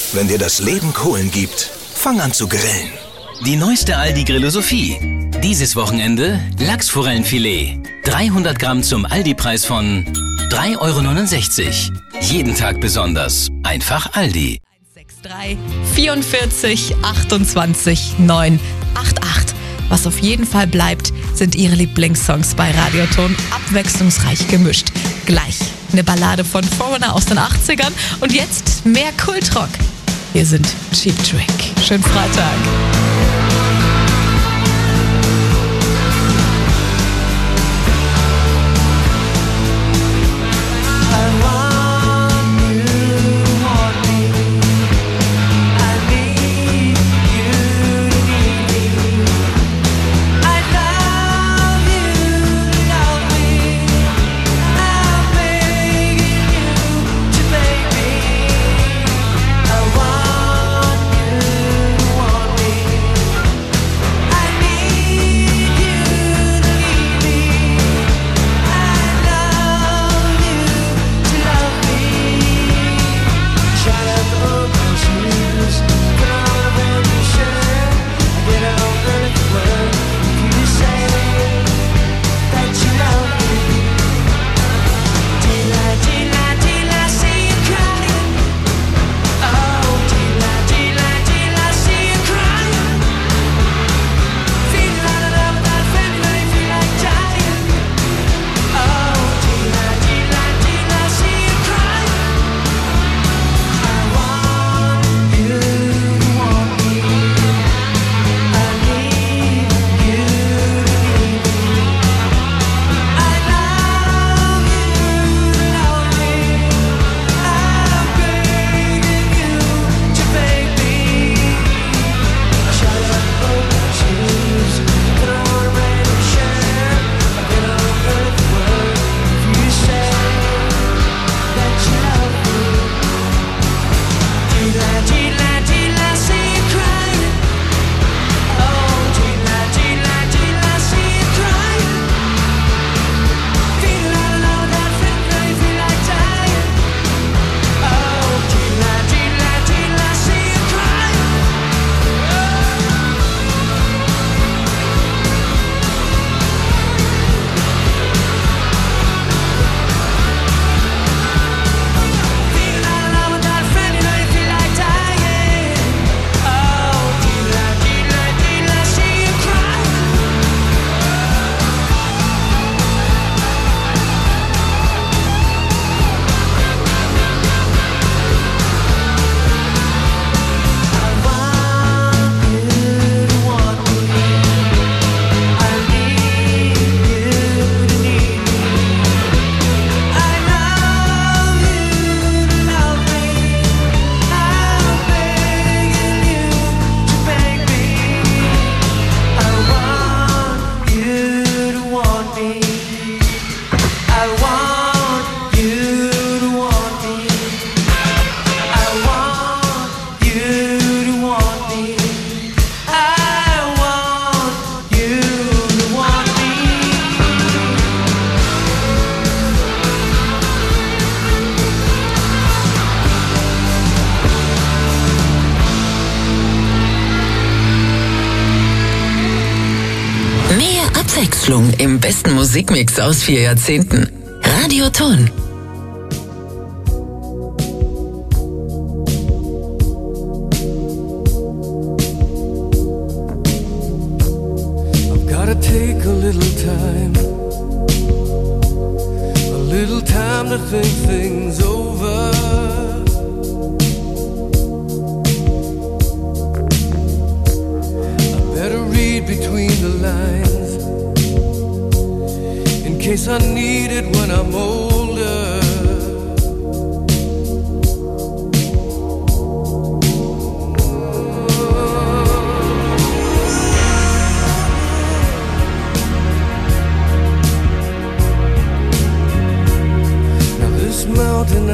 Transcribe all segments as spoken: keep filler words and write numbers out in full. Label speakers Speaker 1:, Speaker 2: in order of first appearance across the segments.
Speaker 1: Wenn dir das Leben Kohlen gibt, fang an zu grillen.
Speaker 2: Die neueste Aldi-Grillosophie. Dieses Wochenende Lachsforellenfilet. dreihundert Gramm zum Aldi-Preis von drei Euro neunundsechzig. Jeden Tag besonders. Einfach Aldi.
Speaker 3: eins sechs drei vierundvierzig achtundzwanzig neun acht acht. Was auf jeden Fall bleibt, sind Ihre Lieblingssongs bei Radioton, abwechslungsreich gemischt. Gleich eine Ballade von Foreigner aus den achtzigern und jetzt mehr Kultrock. Hier sind Cheap Trick. Schönen Freitag.
Speaker 4: Abwechslung im besten Musikmix aus vier Jahrzehnten. Radioton.
Speaker 5: I've gotta take a little time, a little time to think things over. I better read between the lines, in case I need it when I'm older. Now this mountain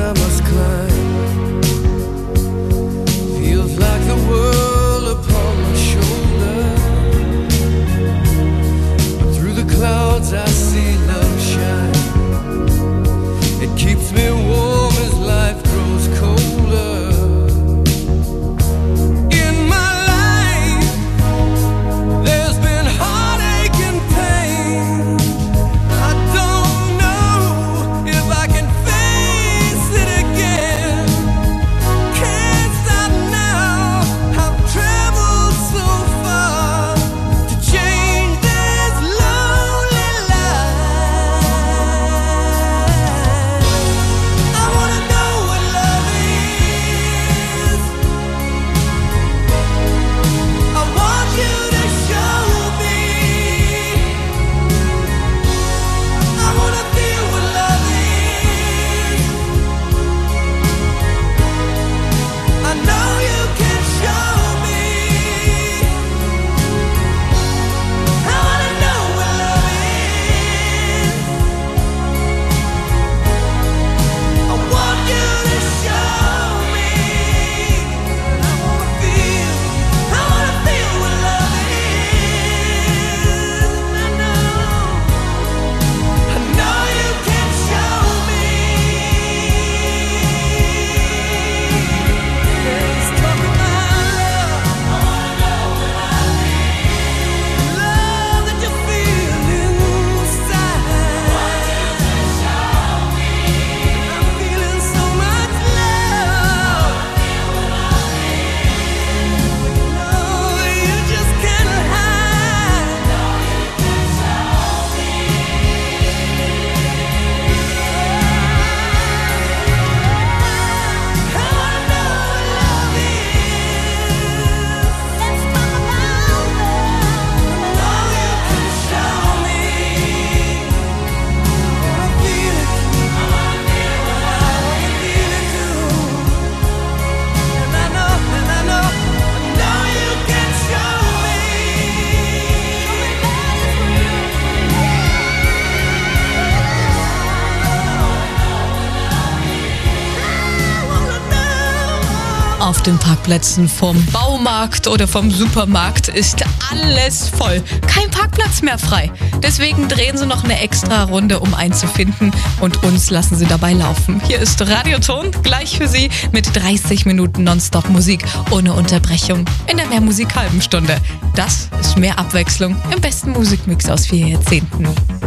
Speaker 3: Auf den Parkplätzen vom Baumarkt oder vom Supermarkt ist alles voll. Kein Parkplatz mehr frei. Deswegen drehen sie noch eine extra Runde, um einen zu finden. Und uns lassen sie dabei laufen. Hier ist Radioton, gleich für Sie mit dreißig Minuten Nonstop-Musik ohne Unterbrechung in der Mehrmusik halben Stunde. Das ist mehr Abwechslung im besten Musikmix aus vier Jahrzehnten.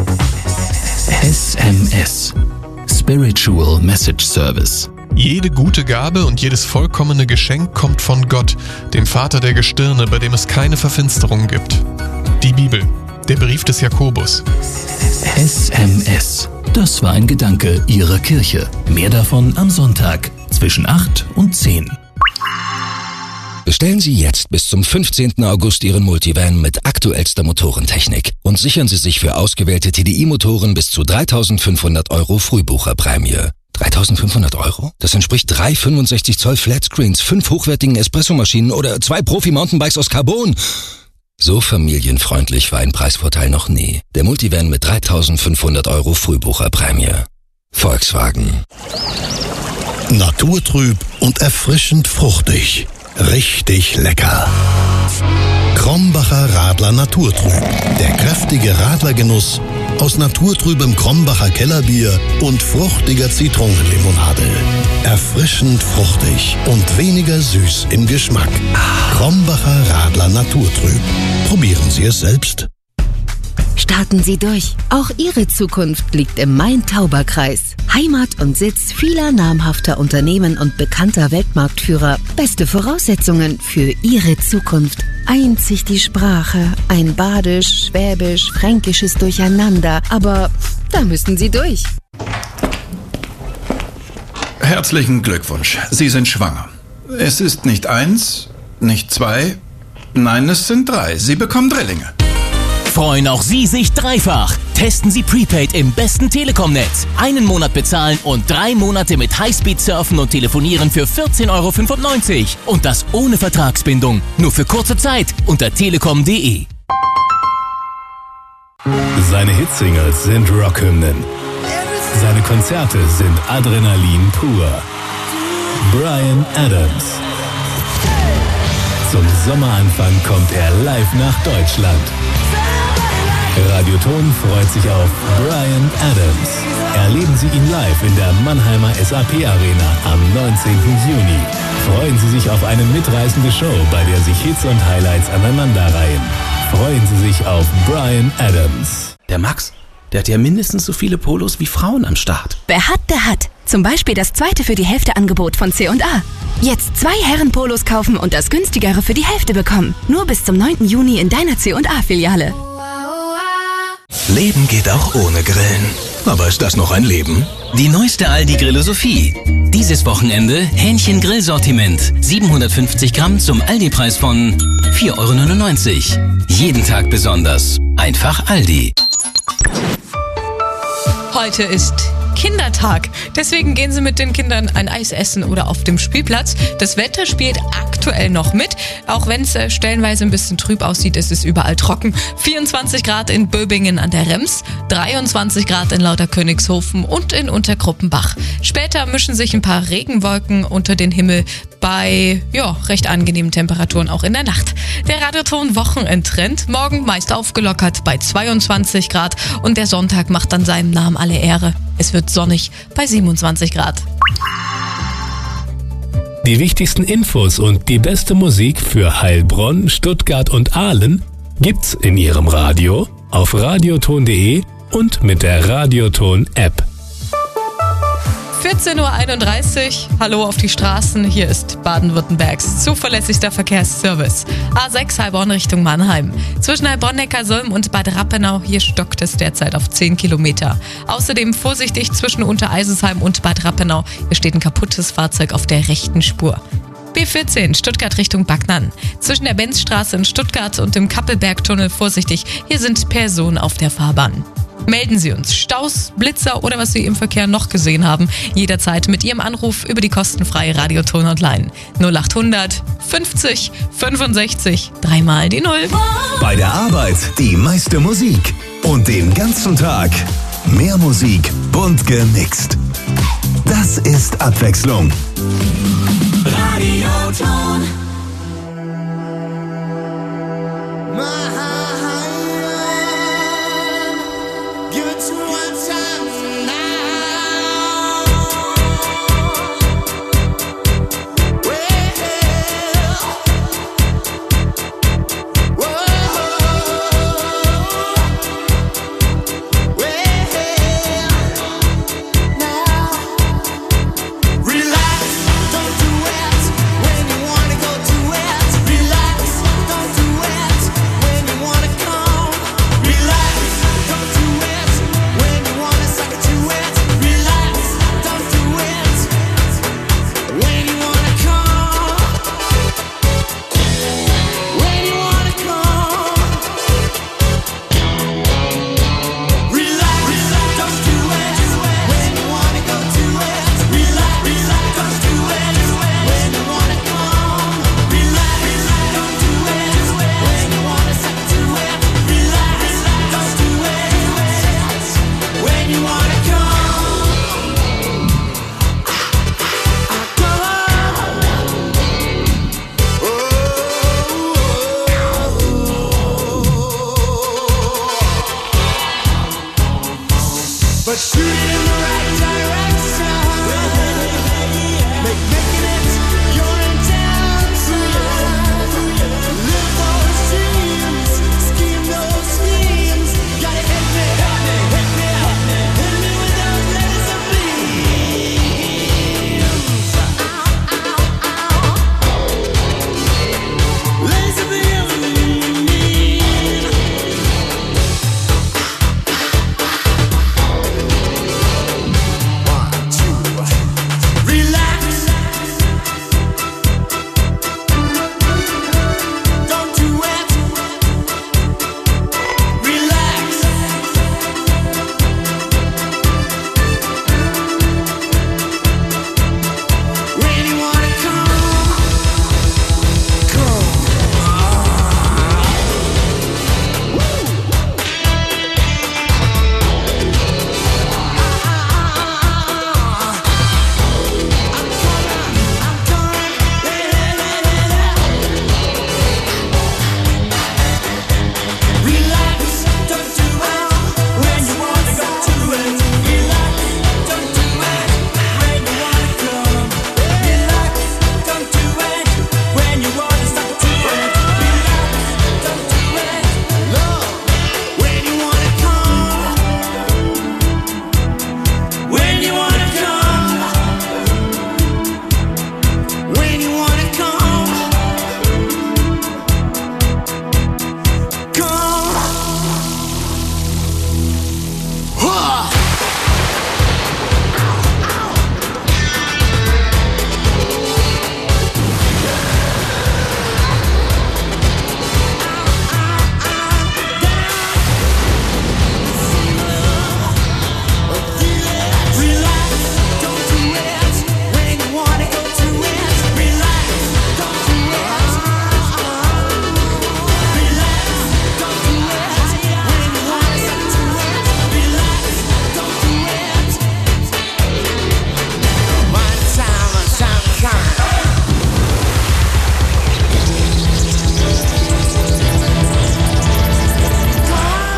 Speaker 2: S M S. Spiritual Message Service.
Speaker 6: Jede gute Gabe und jedes vollkommene Geschenk kommt von Gott, dem Vater der Gestirne, bei dem es keine Verfinsterung gibt. Die Bibel, der Brief des Jakobus.
Speaker 2: S M S. Das war ein Gedanke Ihrer Kirche. Mehr davon am Sonntag zwischen acht und zehn.
Speaker 1: Bestellen Sie jetzt bis zum fünfzehnten August Ihren Multivan mit aktuellster Motorentechnik und sichern Sie sich für ausgewählte T D I-Motoren bis zu dreitausendfünfhundert Euro Frühbucherprämie. dreitausendfünfhundert Euro? Das entspricht drei fünfundsechzig Zoll Flatscreens, fünf hochwertigen Espressomaschinen oder zwei Profi-Mountainbikes aus Carbon. So familienfreundlich war ein Preisvorteil noch nie. Der Multivan mit dreitausendfünfhundert Euro Frühbucherprämie. Volkswagen.
Speaker 7: Naturtrüb und erfrischend fruchtig. Richtig lecker. Krombacher Radler Naturtrüb. Der kräftige Radlergenuss aus naturtrübem Krombacher Kellerbier und fruchtiger Zitronenlimonade. Erfrischend fruchtig und weniger süß im Geschmack. Krombacher Radler Naturtrüb. Probieren Sie es selbst.
Speaker 8: Starten Sie durch. Auch Ihre Zukunft liegt im Main-Tauber-Kreis. Heimat und Sitz vieler namhafter Unternehmen und bekannter Weltmarktführer. Beste Voraussetzungen für Ihre Zukunft. Einzig die Sprache, ein Badisch, Schwäbisch, Fränkisches Durcheinander. Aber da müssen Sie durch.
Speaker 9: Herzlichen Glückwunsch. Sie sind schwanger. Es ist nicht eins, nicht zwei, nein, es sind drei. Sie bekommen Drillinge.
Speaker 10: Freuen auch Sie sich dreifach. Testen Sie Prepaid im besten Telekom-Netz. Einen Monat bezahlen und drei Monate mit Highspeed surfen und telefonieren für vierzehn Euro fünfundneunzig. Und das ohne Vertragsbindung. Nur für kurze Zeit unter telekom punkt de.
Speaker 11: Seine Hitsingles sind Rockhymnen. Seine Konzerte sind Adrenalin pur. Bryan Adams. Zum Sommeranfang kommt er live nach Deutschland. Radioton freut sich auf Bryan Adams. Erleben Sie ihn live in der Mannheimer S A P Arena am neunzehnten Juni. Freuen Sie sich auf eine mitreißende Show, bei der sich Hits und Highlights aneinanderreihen. Freuen Sie sich auf Bryan Adams.
Speaker 12: Der Max, der hat ja mindestens so viele Polos wie Frauen am Start.
Speaker 13: Wer hat, der hat. Zum Beispiel das zweite für die Hälfte Angebot von C und A. Jetzt zwei Herrenpolos kaufen und das günstigere für die Hälfte bekommen. Nur bis zum neunten Juni in deiner C und A-Filiale.
Speaker 1: Leben geht auch ohne Grillen. Aber ist das noch ein Leben?
Speaker 2: Die neueste Aldi Grillosophie. Dieses Wochenende Hähnchen-Grillsortiment. siebenhundertfünfzig Gramm zum Aldi-Preis von vier Euro neunundneunzig. Jeden Tag besonders. Einfach Aldi.
Speaker 3: Heute ist Kindertag. Deswegen gehen Sie mit den Kindern ein Eis essen oder auf dem Spielplatz. Das Wetter spielt aktuell noch mit. Auch wenn es äh, stellenweise ein bisschen trüb aussieht, ist es überall trocken. vierundzwanzig Grad in Böbingen an der Rems, dreiundzwanzig Grad in Lauterkönigshofen und in Unterkruppenbach. Später mischen sich ein paar Regenwolken unter den Himmel bei ja, recht angenehmen Temperaturen auch in der Nacht. Der Radioton Wochenendtrend. Morgen meist aufgelockert bei zweiundzwanzig Grad und der Sonntag macht dann seinem Namen alle Ehre. Es wird sonnig bei siebenundzwanzig Grad.
Speaker 11: Die wichtigsten Infos und die beste Musik für Heilbronn, Stuttgart und Aalen gibt's in Ihrem Radio, auf radioton punkt de und mit der Radioton-App.
Speaker 3: vierzehn Uhr einunddreißig, hallo auf die Straßen, hier ist Baden-Württembergs zuverlässigster Verkehrsservice. A sechs Heilbronn Richtung Mannheim. Zwischen Heilbronn-Neckarsulm und Bad Rappenau, hier stockt es derzeit auf zehn Kilometer. Außerdem vorsichtig zwischen Untereisesheim und Bad Rappenau, hier steht ein kaputtes Fahrzeug auf der rechten Spur. B vierzehn, Stuttgart Richtung Backnang. Zwischen der Benzstraße in Stuttgart und dem Kappelbergtunnel vorsichtig, hier sind Personen auf der Fahrbahn. Melden Sie uns Staus, Blitzer oder was Sie im Verkehr noch gesehen haben, jederzeit mit Ihrem Anruf über die kostenfreie Radioton Hotline null achthundert fünfzig fünfundsechzig, dreimal die Null.
Speaker 1: Bei der Arbeit die meiste Musik und den ganzen Tag mehr Musik, bunt gemixt. Das ist Abwechslung.
Speaker 5: Radio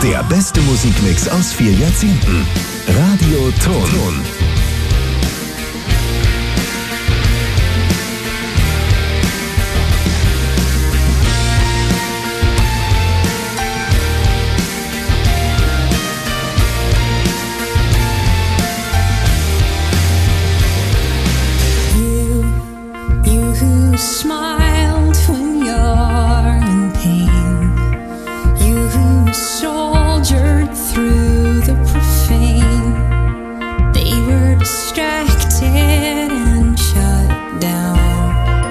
Speaker 14: Der beste Musikmix aus vier Jahrzehnten. Radio Ton.
Speaker 15: Smiled when you're in pain. You who soldiered through the profane. They were distracted and shut down.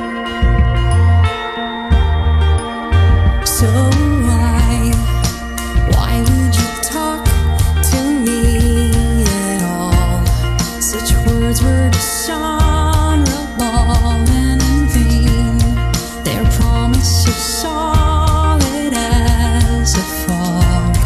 Speaker 15: So why, why would you talk to me at all? Such words were dishonorable and so solid as a fog.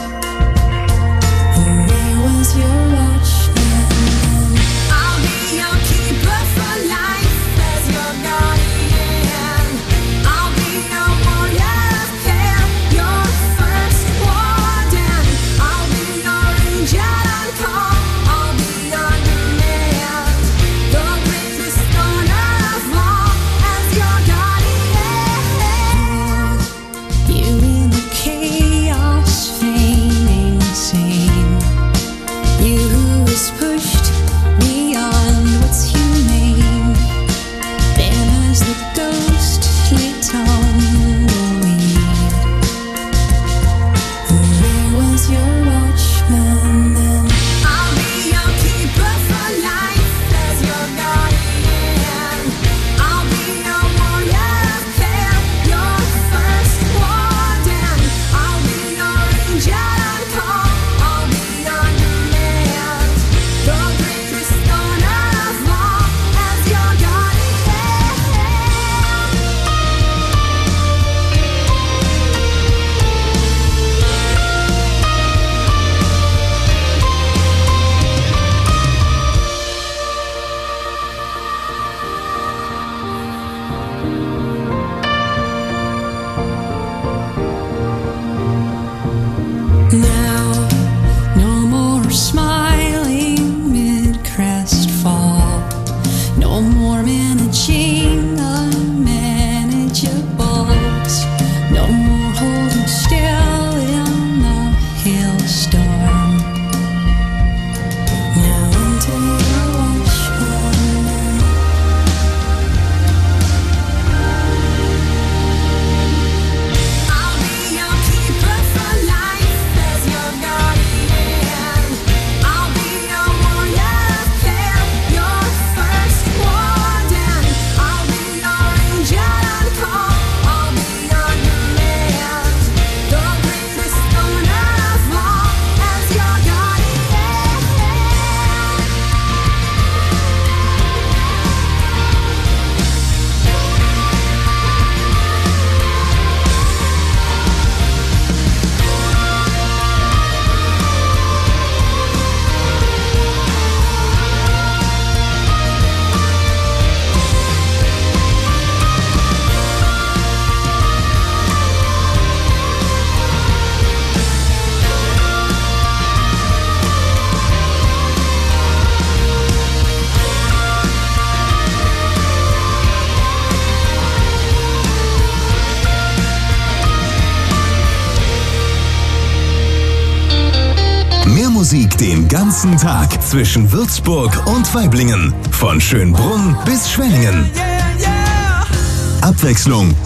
Speaker 15: Where was your watchman? I'll be your keeper for life as your guardian. I'll be your warrior of care, your first warden. I'll be your angel on call. I'll be your demand. The greatest honor of all as your guardian. You in the chaos, feigning sane. You who is pushed beyond what's humane. Then as the ghost lay tumbleweed, where was your watchman then? I'll be your keeper for life as your guardian. I'll be your warrior of care, your first warden. I'll be your angel on call. I'll be your demand. The greatest honor of all as your guardian. Now, no more smiling mid-crest fall. No more managing unmanageables. No more holding still in the hailstorm. Now into your watchman. I'll be your keeper for life as your guardian. I'll be your warrior of care, your first warden. I'll be your angel on call. I'll be your demand. The greatest honor of all as your guardian.
Speaker 14: Mehr Musik den ganzen Tag zwischen Würzburg und Waiblingen. Von Schönbrunn bis Schwenningen. Abwechslung